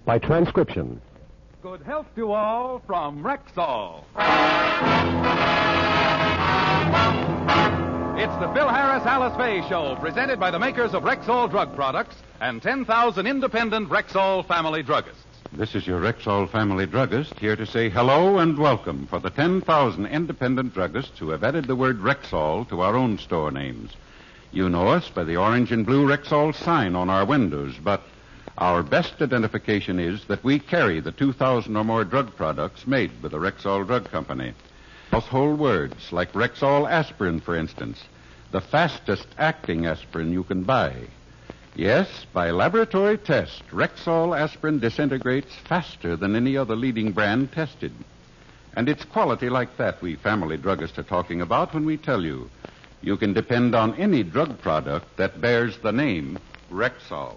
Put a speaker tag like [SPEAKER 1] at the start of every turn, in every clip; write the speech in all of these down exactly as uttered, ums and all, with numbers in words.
[SPEAKER 1] by transcription.
[SPEAKER 2] Good health to all from Rexall. It's the Phil Harris Alice Faye Show, presented by the makers of Rexall drug products and ten thousand independent Rexall family druggists.
[SPEAKER 3] This is your Rexall family druggist here to say hello and welcome for the ten thousand independent druggists who have added the word Rexall to our own store names. You know us by the orange and blue Rexall sign on our windows, but our best identification is that we carry the two thousand or more drug products made by the Rexall Drug Company. Household words like Rexall aspirin, for instance, the fastest acting aspirin you can buy. Yes, by laboratory test, Rexall aspirin disintegrates faster than any other leading brand tested. And it's quality like that we family druggists are talking about when we tell you you can depend on any drug product that bears the name Rexall.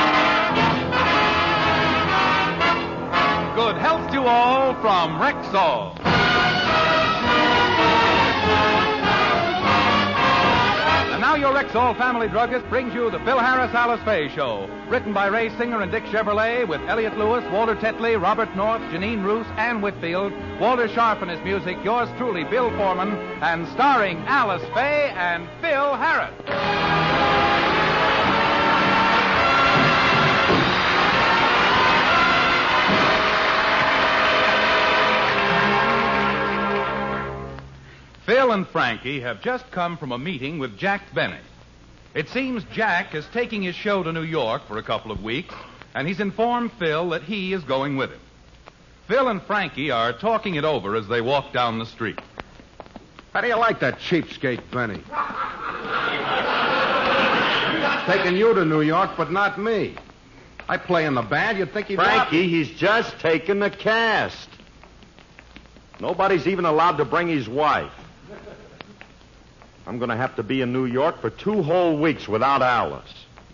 [SPEAKER 2] Good health to all from Rexall. And now your Rexall family druggist brings you the Phil Harris Alice Faye Show, written by Ray Singer and Dick Chevrolet, with Elliot Lewis, Walter Tetley, Robert North, Janine Roos, Ann Whitfield, Walter Sharp and his music, yours truly, Bill Foreman, and starring Alice Faye and Phil Harris. Phil and Frankie have just come from a meeting with Jack Benny. It seems Jack is taking his show to New York for a couple of weeks, and he's informed Phil that he is going with him. Phil and Frankie are talking it over as they walk down the street.
[SPEAKER 4] How do you like that cheapskate, Benny? Taking you to New York, but not me. I play in the band, you'd think he'd...
[SPEAKER 5] Frankie, he's just taken the cast. Nobody's even allowed to bring his wife. I'm going to have to be in New York for two whole weeks without Alice.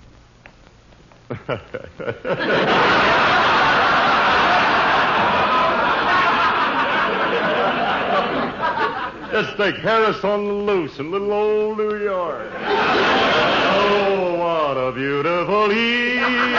[SPEAKER 5] Just take Harris on the loose in little old New York. Oh, what a beautiful evening.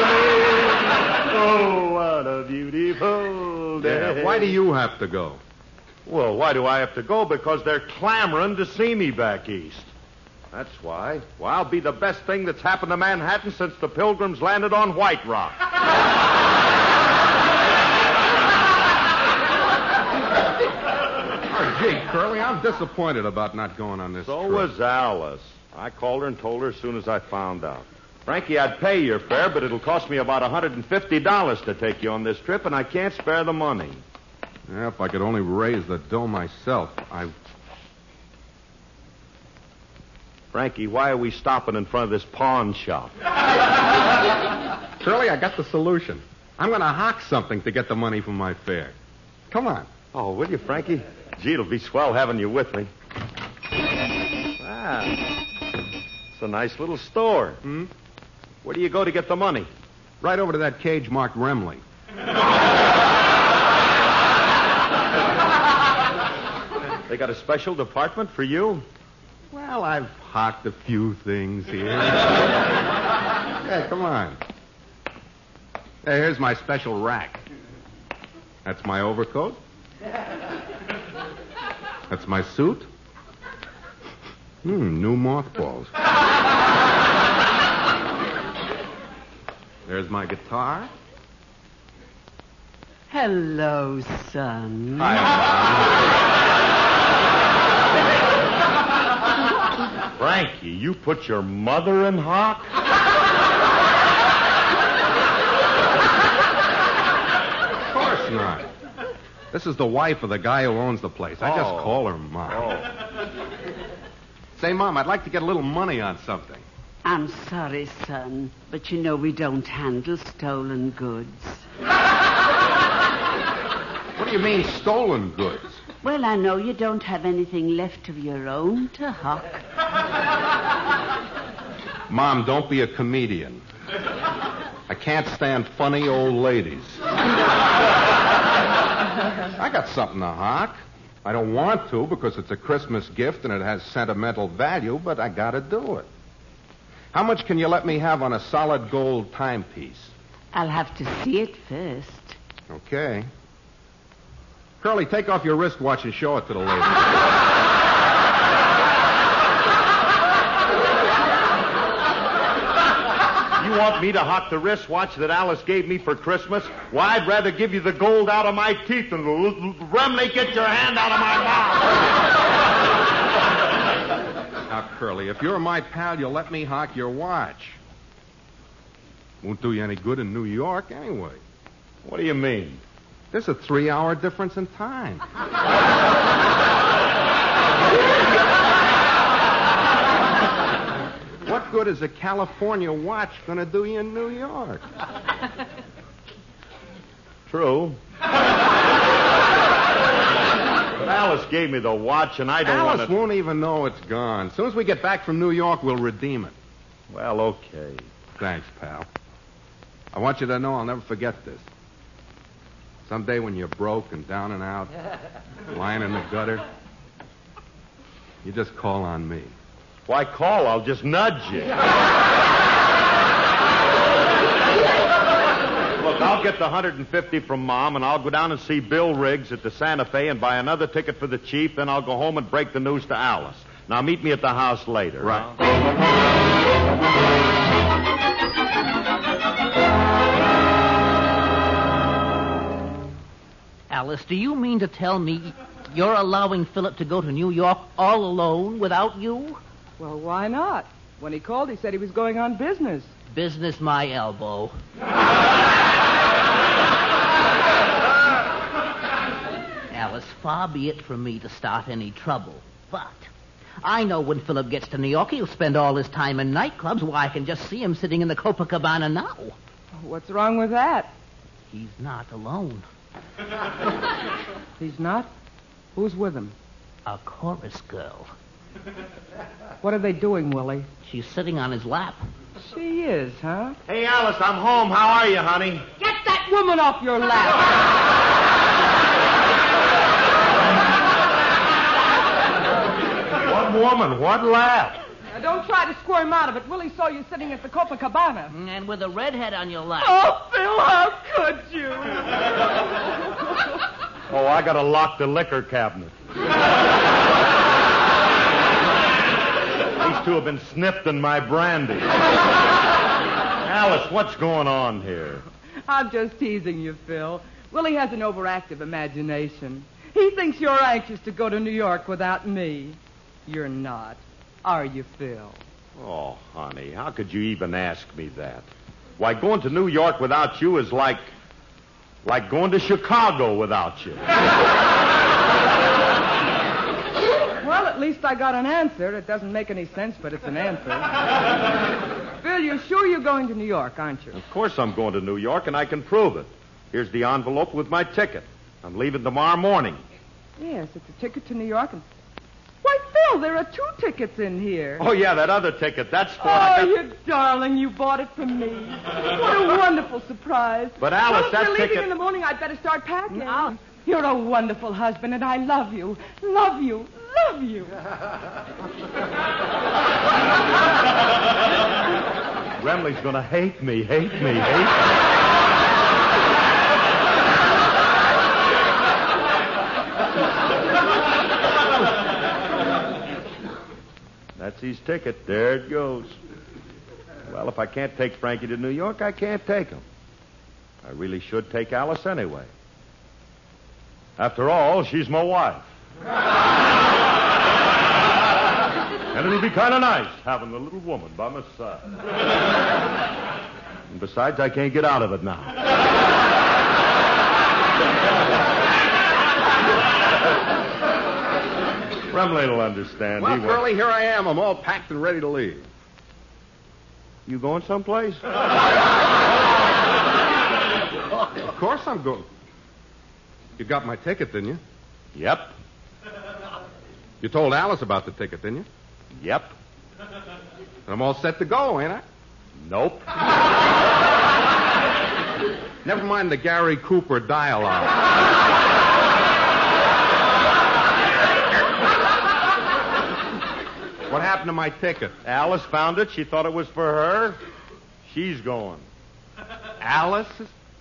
[SPEAKER 5] Oh, what a beautiful day.
[SPEAKER 4] Yeah, why do you have to go?
[SPEAKER 5] Well, why do I have to go? Because they're clamoring to see me back east. That's why. Well, I'll be the best thing that's happened to Manhattan since the Pilgrims landed on White Rock.
[SPEAKER 4] Oh, gee, Curly, I'm disappointed about not going on this
[SPEAKER 5] So
[SPEAKER 4] trip.
[SPEAKER 5] was Alice. I called her and told her as soon as I found out. Frankie, I'd pay your fare, but it'll cost me about one hundred fifty dollars to take you on this trip, and I can't spare the money.
[SPEAKER 4] Yeah, if I could only raise the dough myself, I...
[SPEAKER 5] Frankie, why are we stopping in front of this pawn shop?
[SPEAKER 4] Curly, I got the solution. I'm going to hock something to get the money from my fare. Come on.
[SPEAKER 5] Oh, will you, Frankie? Gee, it'll be swell having you with me. Ah, it's a nice little store.
[SPEAKER 4] Hmm?
[SPEAKER 5] Where do you go to get the money?
[SPEAKER 4] Right over to that cage marked Remley.
[SPEAKER 5] They got a special department for you?
[SPEAKER 4] Well, I've hocked a few things here. Yeah, come on. Hey, here's my special rack. That's my overcoat. That's my suit. Hmm, new mothballs. There's my guitar.
[SPEAKER 6] Hello, son.
[SPEAKER 5] Hi, Frankie, you put your mother in hock?
[SPEAKER 4] Of course not. This is the wife of the guy who owns the place. I just
[SPEAKER 5] Oh.
[SPEAKER 4] call her Mom.
[SPEAKER 5] Oh.
[SPEAKER 4] Say, Mom, I'd like to get a little money on something.
[SPEAKER 6] I'm sorry, son, but you know we don't handle stolen goods.
[SPEAKER 4] What do you mean, stolen goods?
[SPEAKER 6] Well, I know you don't have anything left of your own to hock.
[SPEAKER 4] Mom, don't be a comedian. I can't stand funny old ladies. I got something to hock. I don't want to because it's a Christmas gift and it has sentimental value, but I gotta do it. How much can you let me have on a solid gold timepiece?
[SPEAKER 6] I'll have to see it first.
[SPEAKER 4] Okay. Curly, take off your wristwatch and show it to the lady.
[SPEAKER 5] You want me to hock the wristwatch that Alice gave me for Christmas? Why, I'd rather give you the gold out of my teeth than Remley, get your hand out of my mouth.
[SPEAKER 4] Now, Curly, if you're my pal, you'll let me hock your watch. Won't do you any good in New York anyway.
[SPEAKER 5] What do you mean?
[SPEAKER 4] There's a three-hour difference in time. What good is a California watch going to do you in New York?
[SPEAKER 5] True. But Alice gave me the watch, and I don't want to...
[SPEAKER 4] Alice won't even know it's gone. As soon as we get back from New York, we'll redeem it.
[SPEAKER 5] Well, okay.
[SPEAKER 4] Thanks, pal. I want you to know I'll never forget this. Someday when you're broke and down and out, lying in the gutter, you just call on me.
[SPEAKER 5] Why call? I'll just nudge you. Look, I'll get the one hundred fifty from Mom, and I'll go down and see Bill Riggs at the Santa Fe and buy another ticket for the Chief. Then I'll go home and break the news to Alice. Now, meet me at the house later.
[SPEAKER 4] Right.
[SPEAKER 1] Alice, do you mean to tell me you're allowing Philip to go to New York all alone without you?
[SPEAKER 7] Well, why not? When he called, he said he was going on business.
[SPEAKER 1] Business my elbow. Alice, far be it from me to start any trouble. But I know when Philip gets to New York, he'll spend all his time in nightclubs. Why, I can just see him sitting in the Copacabana now.
[SPEAKER 7] What's wrong with that?
[SPEAKER 1] He's not alone.
[SPEAKER 7] He's not? Who's with him?
[SPEAKER 1] A chorus girl.
[SPEAKER 7] What are they doing, Willie?
[SPEAKER 1] She's sitting on his lap.
[SPEAKER 7] She is, huh?
[SPEAKER 5] Hey, Alice, I'm home. How are you, honey?
[SPEAKER 7] Get that woman off your lap!
[SPEAKER 5] What woman? What lap?
[SPEAKER 7] Now, don't try to squirm out of it. Willie saw you sitting at the Copacabana.
[SPEAKER 1] And with a redhead on your lap.
[SPEAKER 7] Oh, Phil, how could you?
[SPEAKER 5] Oh, I gotta lock the liquor cabinet. These two have been sniffed in my brandy. Alice, what's going on here?
[SPEAKER 7] I'm just teasing you, Phil. Willie has an overactive imagination. He thinks you're anxious to go to New York without me. You're not. Are you, Phil?
[SPEAKER 5] Oh, honey, how could you even ask me that? Why, going to New York without you is like... like going to Chicago without you.
[SPEAKER 7] Well, at least I got an answer. It doesn't make any sense, but it's an answer. Phil, you're sure you're going to New York, aren't you?
[SPEAKER 5] Of course I'm going to New York, and I can prove it. Here's the envelope with my ticket. I'm leaving tomorrow morning.
[SPEAKER 7] Yes, it's a ticket to New York. And... Why, Phil, there are two tickets in here.
[SPEAKER 5] Oh, yeah, that other ticket. That's for...
[SPEAKER 7] Oh,
[SPEAKER 5] I got...
[SPEAKER 7] you darling. You bought it for me. What a wonderful surprise.
[SPEAKER 5] But, Alice,
[SPEAKER 7] well, if
[SPEAKER 5] that
[SPEAKER 7] you're leaving
[SPEAKER 5] ticket...
[SPEAKER 7] in the morning, I'd better start packing.
[SPEAKER 1] No.
[SPEAKER 7] You're a wonderful husband, and I love you. Love you. Love you.
[SPEAKER 5] Remley's going to hate me, hate me, hate me. That's his ticket. There it goes. Well, if I can't take Frankie to New York, I can't take him. I really should take Alice anyway. After all, she's my wife. And it'll be kind of nice having the little woman by my side. And besides, I can't get out of it now. Remley will understand.
[SPEAKER 4] Well,
[SPEAKER 5] He will.
[SPEAKER 4] Curly, here I am. I'm all packed and ready to leave.
[SPEAKER 5] You going someplace?
[SPEAKER 4] Of course I'm going. You got my ticket, didn't you?
[SPEAKER 5] Yep.
[SPEAKER 4] You told Alice about the ticket, didn't you?
[SPEAKER 5] Yep.
[SPEAKER 4] And I'm all set to go, ain't I?
[SPEAKER 5] Nope.
[SPEAKER 4] Never mind the Gary Cooper dialogue. What happened to my ticket?
[SPEAKER 5] Alice found it. She thought it was for her. She's going.
[SPEAKER 4] Alice?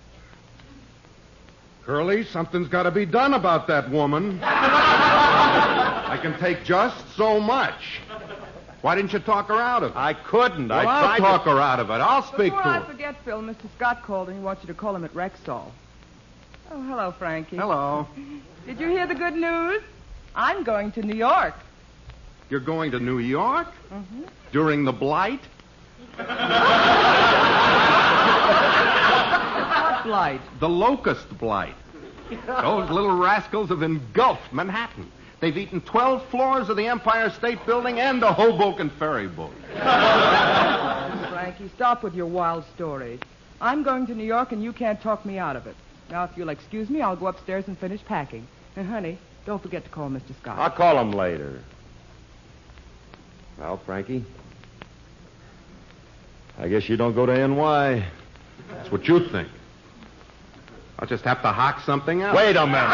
[SPEAKER 4] Curly, something's got to be done about that woman. I can take just so much. Why didn't you talk her out of it?
[SPEAKER 5] I couldn't.
[SPEAKER 4] Well,
[SPEAKER 5] I
[SPEAKER 4] I'll
[SPEAKER 5] tried
[SPEAKER 4] talk
[SPEAKER 5] to...
[SPEAKER 4] her out of it. I'll speak
[SPEAKER 7] Before
[SPEAKER 4] to
[SPEAKER 7] I
[SPEAKER 4] her.
[SPEAKER 7] forget, Phil, Mister Scott called and he wants you to call him at Rexall. Oh, hello, Frankie.
[SPEAKER 4] Hello.
[SPEAKER 7] Did you hear the good news? I'm going to New York.
[SPEAKER 4] You're going to New York?
[SPEAKER 7] Mm-hmm.
[SPEAKER 4] During the blight?
[SPEAKER 7] What blight?
[SPEAKER 4] The locust blight. Those little rascals have engulfed Manhattan. They've eaten twelve floors of the Empire State Building and a Hoboken ferry boat.
[SPEAKER 7] Frankie, stop with your wild stories. I'm going to New York and you can't talk me out of it. Now, if you'll excuse me, I'll go upstairs and finish packing. And, honey, don't forget to call Mister Scott.
[SPEAKER 5] I'll call him later. Well, Frankie, I guess you don't go to N Y.
[SPEAKER 4] That's what you think. I'll just have to hock something else.
[SPEAKER 5] Wait a minute.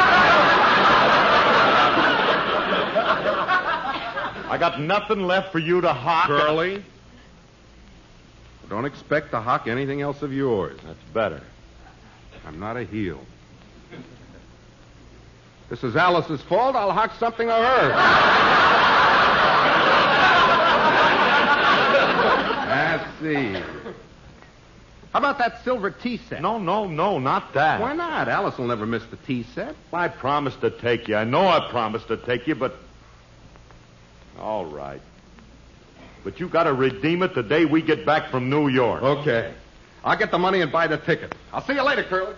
[SPEAKER 5] I got nothing left for you to hock.
[SPEAKER 4] Curly, don't expect to hock anything else of yours.
[SPEAKER 5] That's better.
[SPEAKER 4] I'm not a heel. This is Alice's fault. I'll hock something of hers. Let's see. How about that silver tea set?
[SPEAKER 5] No, no, no, not that.
[SPEAKER 4] Why not? Alice will never miss the tea set.
[SPEAKER 5] I promised to take you. I know I promised to take you, but... All right. But you got to redeem it the day we get back from New York.
[SPEAKER 4] Okay. I'll get the money and buy the ticket. I'll see you later, Curly.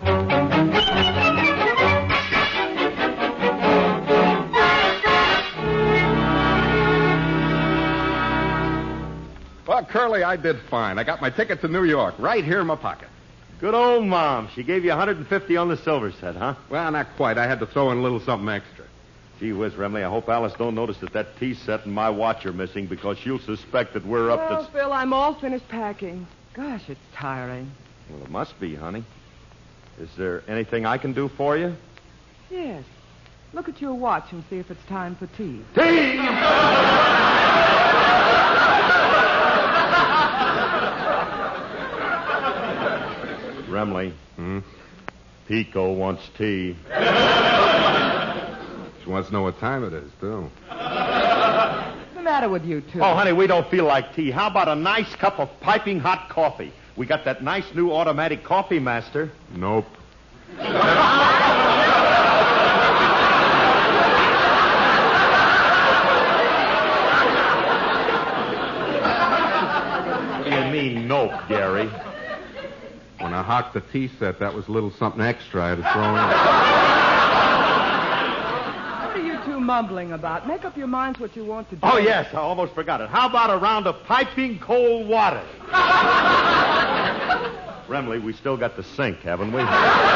[SPEAKER 4] Well, Curly, I did fine. I got my ticket to New York right here in my pocket.
[SPEAKER 5] Good old Mom. She gave you one hundred fifty on the silver set, huh?
[SPEAKER 4] Well, not quite. I had to throw in a little something extra.
[SPEAKER 5] Gee whiz, Remley, I hope Alice don't notice that that tea set and my watch are missing because she'll suspect that we're up
[SPEAKER 7] Well,
[SPEAKER 5] to...
[SPEAKER 7] Phil, I'm all finished packing. Gosh, it's tiring.
[SPEAKER 5] Well, it must be, honey. Is there anything I can do for you?
[SPEAKER 7] Yes. Look at your watch and see if it's time for tea.
[SPEAKER 5] Tea! Remley.
[SPEAKER 4] Hmm?
[SPEAKER 5] Pico wants tea.
[SPEAKER 4] She wants to know what time it is, too.
[SPEAKER 7] What's the matter with you two?
[SPEAKER 5] Oh, honey, we don't feel like tea. How about a nice cup of piping hot coffee? We got that nice new automatic coffee master.
[SPEAKER 4] Nope.
[SPEAKER 5] What do you mean, nope, Gary?
[SPEAKER 4] When I hocked the tea set, that was a little something extra I had to throw in.
[SPEAKER 7] What are you two mumbling about? Make up your minds what you want to do.
[SPEAKER 5] Oh, yes, I almost forgot it. How about a round of piping cold water? Remley, we still got the sink, haven't we?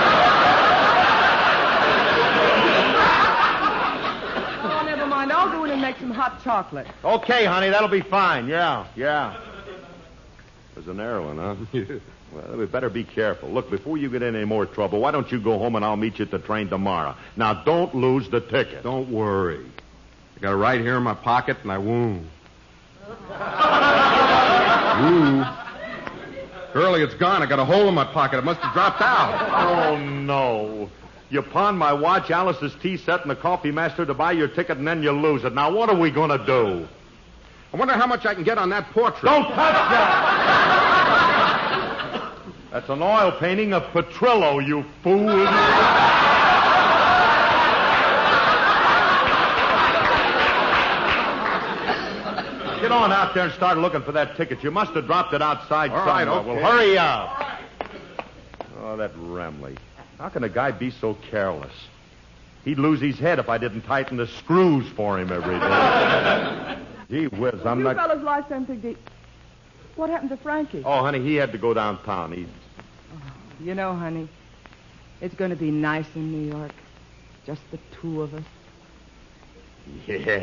[SPEAKER 7] Oh, never mind. I'll go in and make some hot chocolate.
[SPEAKER 5] Okay, honey, that'll be fine. Yeah, yeah. There's an heroin, huh? Well, we better be careful. Look, before you get in any more trouble, why don't you go home and I'll meet you at the train tomorrow. Now, don't lose the ticket.
[SPEAKER 4] Don't worry. I got it right here in my pocket, and I won't. Ooh. Curly, it's gone. I got a hole in my pocket. It must have dropped out.
[SPEAKER 5] Oh, no. You pawn my watch, Alice's tea set, and the coffee master to buy your ticket, and then you lose it. Now, what are we going to do?
[SPEAKER 4] I wonder how much I can get on that portrait.
[SPEAKER 5] Don't touch that! That's an oil painting of Petrillo, you fool. Get on out there and start looking for that ticket. You must have dropped it outside
[SPEAKER 4] All
[SPEAKER 5] somewhere.
[SPEAKER 4] right, okay.
[SPEAKER 5] Well, hurry up. Oh, that Remley. How can a guy be so careless? He'd lose his head if I didn't tighten the screws for him every day. Gee whiz, I'm
[SPEAKER 7] you
[SPEAKER 5] not...
[SPEAKER 7] fellas like something to... What happened to Frankie?
[SPEAKER 5] Oh, honey, he had to go downtown. He...
[SPEAKER 7] You know, honey, it's going to be nice in New York. Just the two of us.
[SPEAKER 5] Yeah.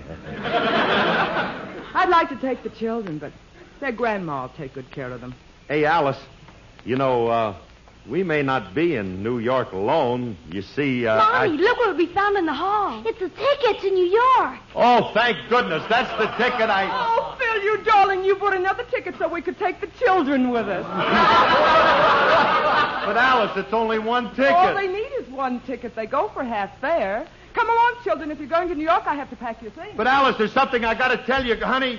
[SPEAKER 7] I'd like to take the children, but their grandma will take good care of them.
[SPEAKER 5] Hey, Alice, you know, uh, we may not be in New York alone. You see, uh...
[SPEAKER 8] Mommy,
[SPEAKER 5] I...
[SPEAKER 8] look what we found in the hall. It's a ticket to New York.
[SPEAKER 5] Oh, thank goodness. That's the ticket I...
[SPEAKER 7] Oh, Phil, you darling, you bought another ticket so we could take the children with us.
[SPEAKER 5] But, Alice, it's only one ticket.
[SPEAKER 7] All they need is one ticket. They go for half fare. Come along, children. If you're going to New York, I have to pack your things.
[SPEAKER 5] But, Alice, there's something I got to tell you, honey.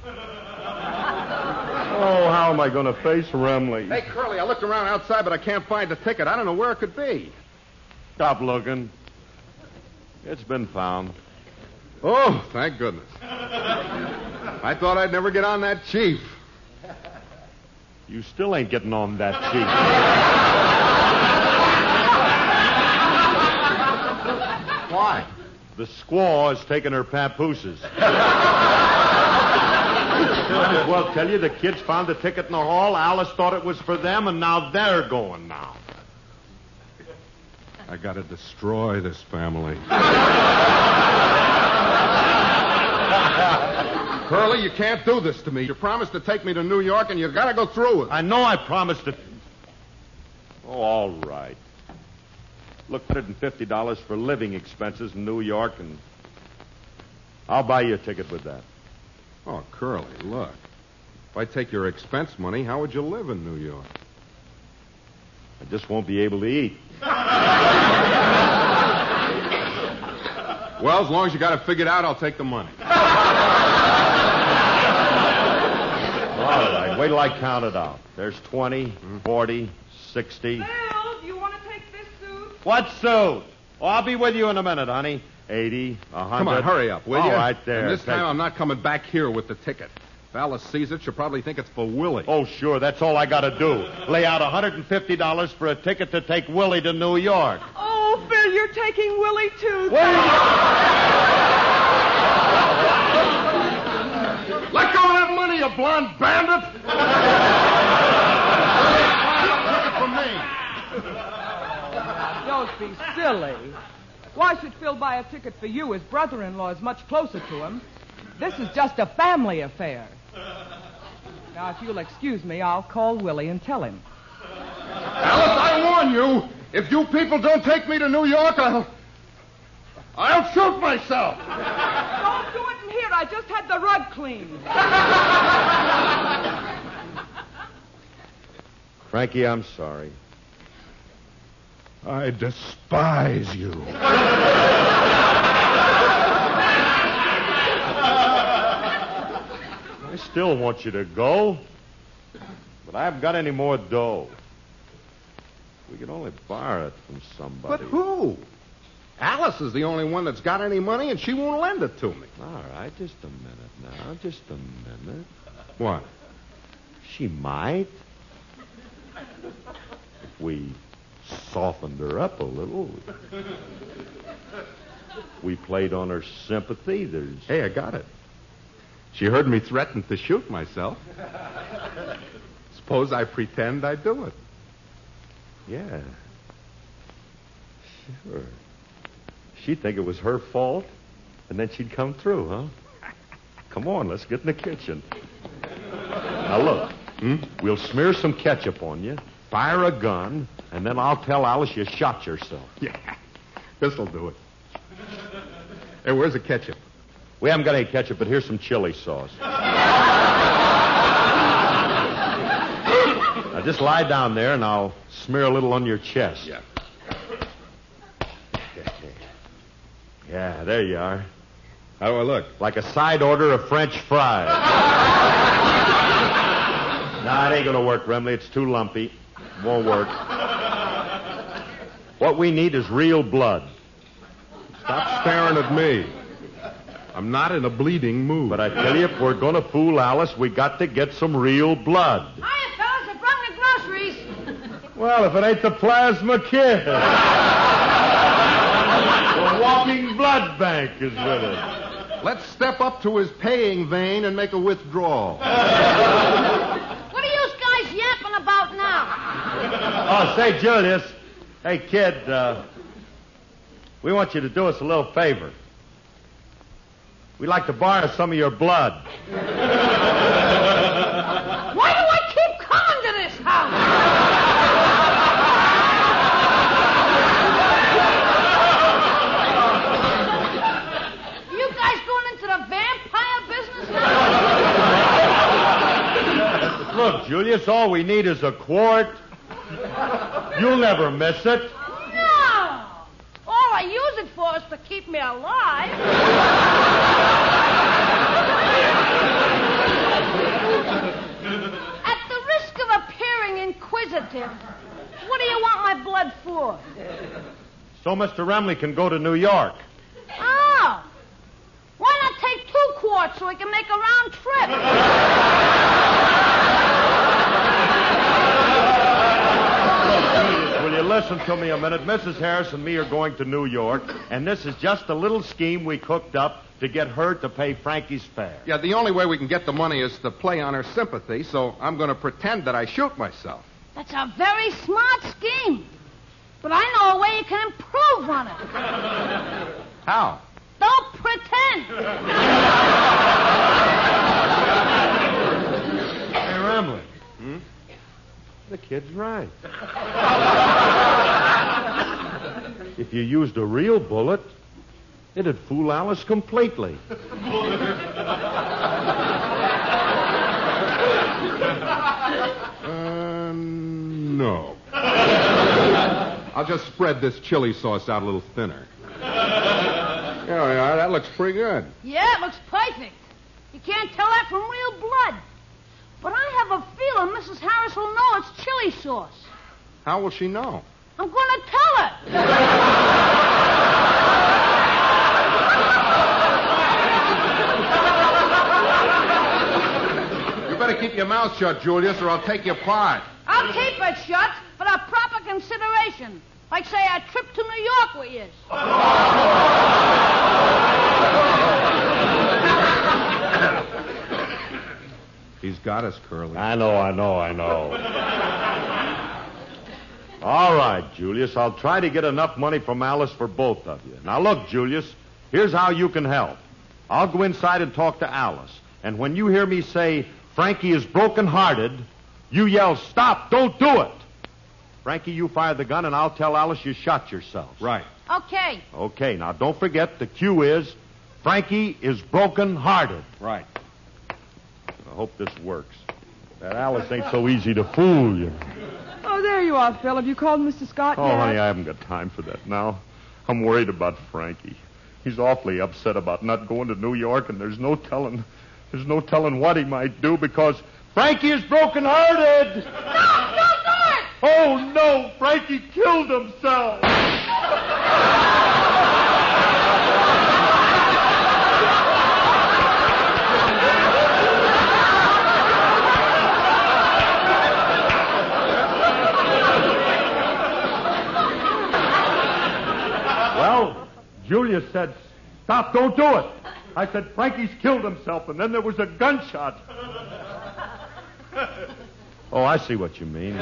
[SPEAKER 5] Oh, how am I going to face Remley?
[SPEAKER 4] Hey, Curly, I looked around outside, but I can't find the ticket. I don't know where it could be.
[SPEAKER 5] Stop looking. It's been found.
[SPEAKER 4] Oh, thank goodness. I thought I'd never get on that Chief.
[SPEAKER 5] You still ain't getting on that Chief.
[SPEAKER 4] Why?
[SPEAKER 5] The squaw has taken her papooses. Might as well tell you the kids found the ticket in the hall. Alice thought it was for them, and now they're going now.
[SPEAKER 4] I gotta destroy this family. Curly, you can't do this to me. You promised to take me to New York, and you gotta go through it.
[SPEAKER 5] I know I promised to... Oh, all right. Look, one hundred fifty dollars for living expenses in New York, and I'll buy you a ticket with that.
[SPEAKER 4] Oh, Curly, look. If I take your expense money, how would you live in New York?
[SPEAKER 5] I just won't be able to eat.
[SPEAKER 4] Well, as long as you got it figured out, I'll take the money.
[SPEAKER 5] All right, wait till I count it out. There's twenty, forty, sixty.
[SPEAKER 7] Bill, do you want to take this suit?
[SPEAKER 5] What suit? Oh, I'll be with you in a minute, honey. eighty, one hundred.
[SPEAKER 4] Come on, hurry up, will
[SPEAKER 5] All
[SPEAKER 4] you?
[SPEAKER 5] right, there.
[SPEAKER 4] And this
[SPEAKER 5] Take
[SPEAKER 4] time
[SPEAKER 5] it.
[SPEAKER 4] I'm not coming back here with the ticket. If Alice sees it, she'll probably think it's for Willie.
[SPEAKER 5] Oh, sure, that's all I got to do. Lay out one hundred fifty dollars for a ticket to take Willie to New York.
[SPEAKER 7] Oh, Phil, you're taking Willie, too.
[SPEAKER 4] Let go of that money, you blonde bandit!
[SPEAKER 7] Don't be silly. Why should Phil buy a ticket for you? His brother-in-law is much closer to him. This is just a family affair. Now, if you'll excuse me, I'll call Willie and tell him.
[SPEAKER 4] Alice, I warn you, if you people don't take me to New York, I'll... I'll shoot myself.
[SPEAKER 7] Don't do it in here. I just had the rug cleaned.
[SPEAKER 5] Frankie, I'm sorry.
[SPEAKER 4] I despise you.
[SPEAKER 5] I still want you to go, but I haven't got any more dough. We can only borrow it from somebody.
[SPEAKER 4] But who? Alice is the only one that's got any money, and she won't lend it to me.
[SPEAKER 5] All right, just a minute now. Just a minute.
[SPEAKER 4] What?
[SPEAKER 5] She might. If we softened her up a little. We played on her sympathy. There's...
[SPEAKER 4] Hey, I got it. She heard me threaten to shoot myself. Suppose I pretend I do it.
[SPEAKER 5] Yeah. Sure. She'd think it was her fault, and then she'd come through, huh? Come on, let's get in the kitchen. Now, look.
[SPEAKER 4] Hmm?
[SPEAKER 5] We'll smear some ketchup on you, fire a gun, and then I'll tell Alice you shot yourself.
[SPEAKER 4] Yeah, this'll do it. Hey, where's the ketchup?
[SPEAKER 5] We haven't got any ketchup, but here's some chili sauce. Now, just lie down there, and I'll smear a little on your chest.
[SPEAKER 4] Yeah.
[SPEAKER 5] Yeah, there you are.
[SPEAKER 4] How do I look?
[SPEAKER 5] Like a side order of French fries. Nah, it ain't gonna work, Remley. It's too lumpy. Won't work. What we need is real blood.
[SPEAKER 4] Stop staring at me. I'm not in a bleeding mood.
[SPEAKER 5] But I tell you, if we're gonna fool Alice, we got to get some real blood.
[SPEAKER 8] Hiya, fellas. I brought the groceries.
[SPEAKER 5] Well, if it ain't the plasma kid. The walking blood bank is with it.
[SPEAKER 4] Let's step up to his paying vein and make a withdrawal.
[SPEAKER 8] What are you guys yapping about now?
[SPEAKER 5] Oh, say, Julius. Hey, kid, uh, we want you to do us a little favor. We'd like to borrow some of your blood.
[SPEAKER 8] Why do I keep coming to this house? You guys going into the vampire business now?
[SPEAKER 5] Julius, all we need is a quart. You'll never miss it.
[SPEAKER 8] No! All I use it for is to keep me alive. At the risk of appearing inquisitive, what do you want my blood for?
[SPEAKER 5] So Mister Remley can go to New York.
[SPEAKER 8] Oh! Why not take two quarts so we can make a round trip?
[SPEAKER 5] Julius, will you listen to me a minute? Missus Harris and me are going to New York, and this is just a little scheme we cooked up to get her to pay Frankie's fare.
[SPEAKER 4] Yeah, the only way we can get the money is to play on her sympathy, so I'm going to pretend that I shoot myself.
[SPEAKER 8] That's a very smart scheme. But I know a way you can improve on it.
[SPEAKER 4] How?
[SPEAKER 8] Don't pretend.
[SPEAKER 5] Hey, Remley. Hmm? The kid's right. If you used a real bullet, it'd fool Alice completely.
[SPEAKER 4] Uh, no. I'll just spread this chili sauce out a little thinner. There we are. That looks pretty good.
[SPEAKER 8] Yeah, it looks perfect. You can't tell that from real blood. But I have a feeling Missus Harris will know it's chili sauce.
[SPEAKER 4] How will she know?
[SPEAKER 8] I'm going to tell her.
[SPEAKER 4] You better keep your mouth shut, Julius, or I'll take you apart.
[SPEAKER 8] I'll keep it shut for a proper consideration. Like, say, a trip to New York with you.
[SPEAKER 4] He's got us, Curly.
[SPEAKER 5] I know, I know, I know. All right, Julius, I'll try to get enough money from Alice for both of you. Now, look, Julius, here's how you can help. I'll go inside and talk to Alice. And when you hear me say, Frankie is broken-hearted, you yell, stop, don't do it. Frankie, you fire the gun, and I'll tell Alice you shot yourself.
[SPEAKER 4] Right.
[SPEAKER 8] Okay.
[SPEAKER 5] Okay, now don't forget the cue is, Frankie is broken-hearted.
[SPEAKER 4] Right.
[SPEAKER 5] I hope this works. That Alice ain't so easy to fool you.
[SPEAKER 7] Oh, there you are, Phil. Have you called Mister Scott
[SPEAKER 5] Oh,
[SPEAKER 7] yet?
[SPEAKER 5] honey, I haven't got time for that now. I'm worried about Frankie. He's awfully upset about not going to New York, and there's no telling, there's no telling what he might do because Frankie is broken-hearted.
[SPEAKER 8] No, don't do it!
[SPEAKER 5] Oh, no, Frankie killed himself. Well, Julius said, stop, don't do it. I said, Frankie's killed himself, and then there was a gunshot. Oh, I see what you mean.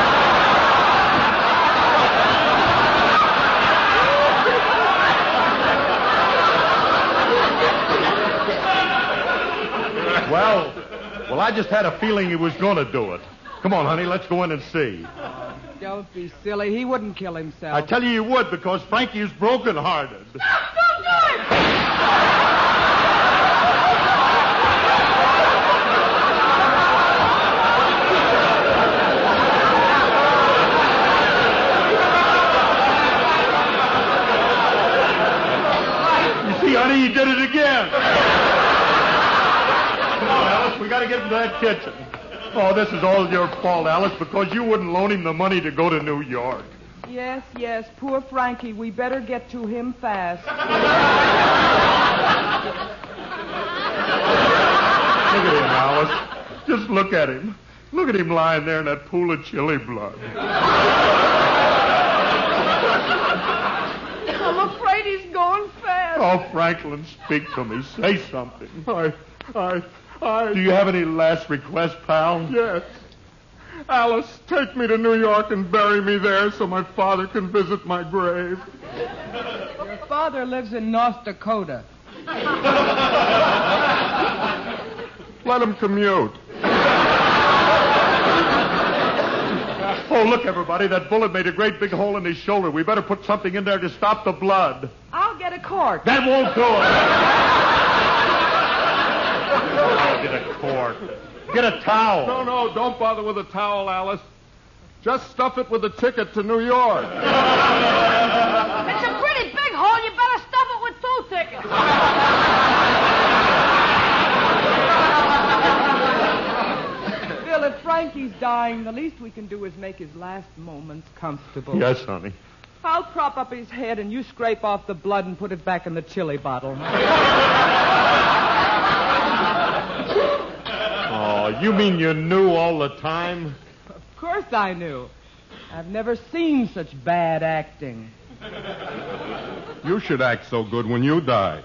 [SPEAKER 5] Well, well, I just had a feeling he was going to do it. Come on, honey, let's go in and see.
[SPEAKER 7] Don't be silly. He wouldn't kill himself.
[SPEAKER 5] I tell you, you would, because Frankie is broken-hearted.
[SPEAKER 8] No, don't do it!
[SPEAKER 5] You see, honey, he did it again. Come on, Alice, we got to get into that kitchen. Oh, this is all your fault, Alice, because you wouldn't loan him the money to go to New York.
[SPEAKER 7] Yes, yes. Poor Frankie. We better get to him fast.
[SPEAKER 5] Look at him, Alice. Just look at him. Look at him lying there in that pool of chili blood.
[SPEAKER 7] I'm afraid he's going fast.
[SPEAKER 5] Oh, Franklin, speak to me. Say something. I, I, I... Do you have any last request, pal?
[SPEAKER 9] Yes. Alice, take me to New York and bury me there so my father can visit my grave.
[SPEAKER 7] Your father lives in North Dakota.
[SPEAKER 9] Let him commute.
[SPEAKER 5] Oh, look, everybody. That bullet made a great big hole in his shoulder. We better put something in there to stop the blood.
[SPEAKER 7] I'll get a cork.
[SPEAKER 5] That won't do it. I'll get a cork. Get a towel.
[SPEAKER 9] No, no, don't bother with a towel, Alice. Just stuff it with a ticket to New York.
[SPEAKER 8] It's a pretty big hole. You better stuff it with two tickets.
[SPEAKER 7] Phil, if Frankie's dying, the least we can do is make his last moments comfortable.
[SPEAKER 5] Yes, honey.
[SPEAKER 7] I'll prop up his head and you scrape off the blood and put it back in the chili bottle.
[SPEAKER 5] Oh, you mean you knew all the time?
[SPEAKER 7] Of course I knew. I've never seen such bad acting.
[SPEAKER 9] You should act so good when you die.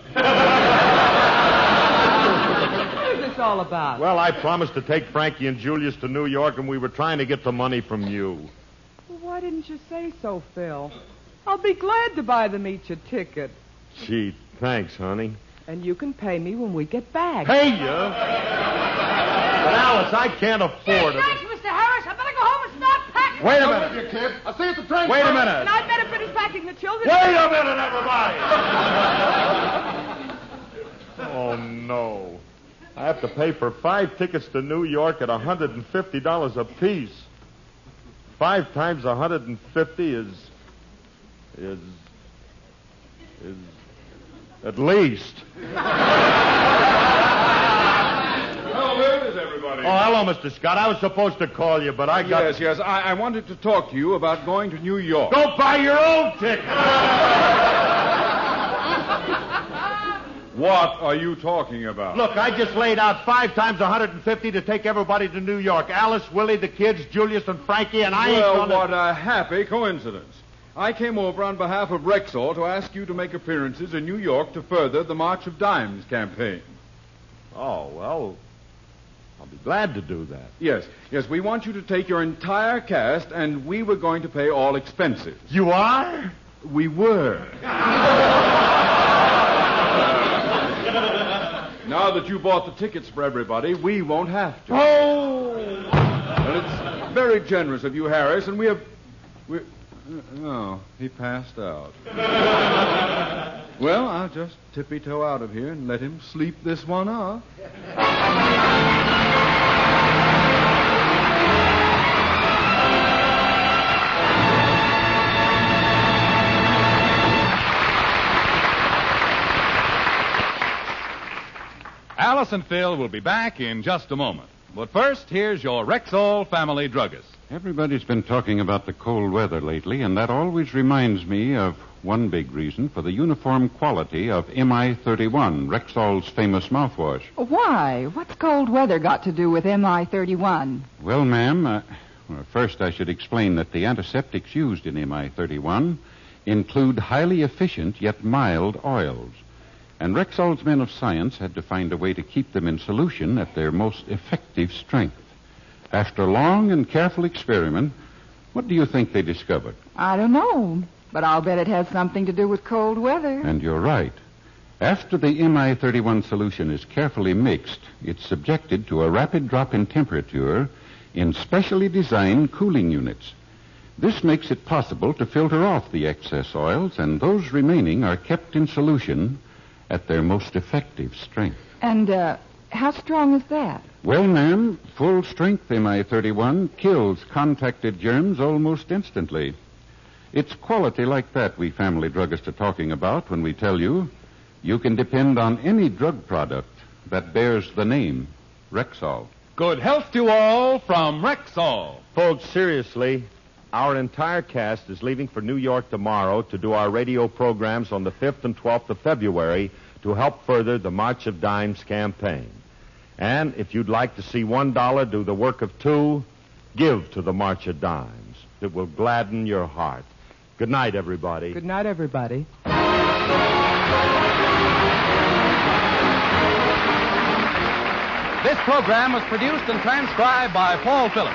[SPEAKER 7] What is this all about?
[SPEAKER 5] Well, I promised to take Frankie and Julius to New York, and we were trying to get the money from you.
[SPEAKER 7] Well, why didn't you say so, Phil? I'll be glad to buy them each a ticket.
[SPEAKER 5] Gee, thanks, honey.
[SPEAKER 7] And you can pay me when we get back.
[SPEAKER 5] Pay you? But, Alice, I can't afford it.
[SPEAKER 8] Thanks, Mister Harris. I better go home and start packing.
[SPEAKER 5] Wait a minute.
[SPEAKER 9] You kid. I'll see you at the train.
[SPEAKER 5] Wait a minute.
[SPEAKER 7] And I'd better finish packing the children.
[SPEAKER 5] Wait a minute, everybody. Oh, no. I have to pay for five tickets to New York at one hundred fifty dollars apiece. Five times one hundred fifty is... is... is... at least.
[SPEAKER 9] Well, where is everybody?
[SPEAKER 5] Oh, hello, Mister Scott. I was supposed to call you, but I got...
[SPEAKER 9] Yes, yes. I, I wanted to talk to you about going to New York.
[SPEAKER 5] Go buy your own ticket.
[SPEAKER 9] What are you talking about?
[SPEAKER 5] Look, I just laid out five times one hundred fifty to take everybody to New York. Alice, Willie, the kids, Julius, and Frankie, and I
[SPEAKER 9] well,
[SPEAKER 5] ain't gonna...
[SPEAKER 9] what a happy coincidence. I came over on behalf of Rexall to ask you to make appearances in New York to further the March of Dimes campaign.
[SPEAKER 5] Oh, well, I'll be glad to do that.
[SPEAKER 9] Yes, yes, we want you to take your entire cast, and we were going to pay all expenses.
[SPEAKER 5] You are?
[SPEAKER 9] We were. Now that you bought the tickets for everybody, we won't have to.
[SPEAKER 5] Oh!
[SPEAKER 9] Well, it's very generous of you, Harris, and we have... We... Oh, he passed out. Well, I'll just tippy-toe out of here and let him sleep this one off. Alice and Phil will be back in just a moment. But first, here's your Rexall family druggist.
[SPEAKER 3] Everybody's been talking about the cold weather lately, and that always reminds me of one big reason for the uniform quality of M I thirty-one, Rexall's famous mouthwash.
[SPEAKER 10] Why? What's cold weather got to do with M I thirty-one?
[SPEAKER 3] Well, ma'am, uh, well, first I should explain that the antiseptics used in M I thirty-one include highly efficient yet mild oils. And Rexall's men of science had to find a way to keep them in solution at their most effective strength. After long and careful experiment, what do you think they discovered?
[SPEAKER 10] I don't know, but I'll bet it has something to do with cold weather.
[SPEAKER 3] And you're right. After the M I thirty-one solution is carefully mixed, it's subjected to a rapid drop in temperature in specially designed cooling units. This makes it possible to filter off the excess oils, and those remaining are kept in solution at their most effective strength.
[SPEAKER 10] And, uh, how strong is that?
[SPEAKER 3] Well, ma'am, full-strength M I thirty-one kills contacted germs almost instantly. It's quality like that we family druggists are talking about when we tell you you can depend on any drug product that bears the name Rexall.
[SPEAKER 2] Good health to all from Rexall.
[SPEAKER 5] Folks, seriously, our entire cast is leaving for New York tomorrow to do our radio programs on the fifth and twelfth of February to help further the March of Dimes campaign. And if you'd like to see one dollar do the work of two, give to the March of Dimes. It will gladden your heart. Good night, everybody.
[SPEAKER 7] Good night, everybody.
[SPEAKER 2] This program was produced and transcribed by Paul Phillips.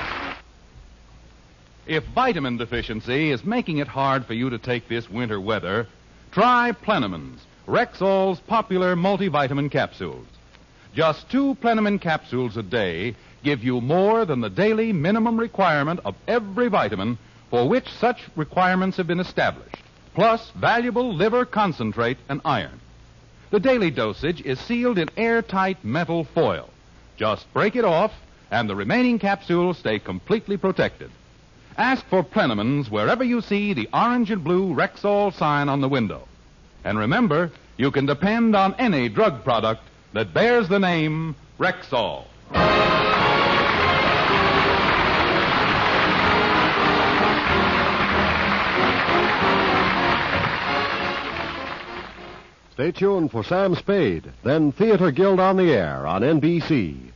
[SPEAKER 2] If vitamin deficiency is making it hard for you to take this winter weather, try Plenamins, Rexall's popular multivitamin capsules. Just two Plenamine capsules a day give you more than the daily minimum requirement of every vitamin for which such requirements have been established, plus valuable liver concentrate and iron. The daily dosage is sealed in airtight metal foil. Just break it off, and the remaining capsules stay completely protected. Ask for Plenamins wherever you see the orange and blue Rexall sign on the window. And remember, you can depend on any drug product that bears the name Rexall.
[SPEAKER 11] Stay tuned for Sam Spade, then Theater Guild on the Air on N B C.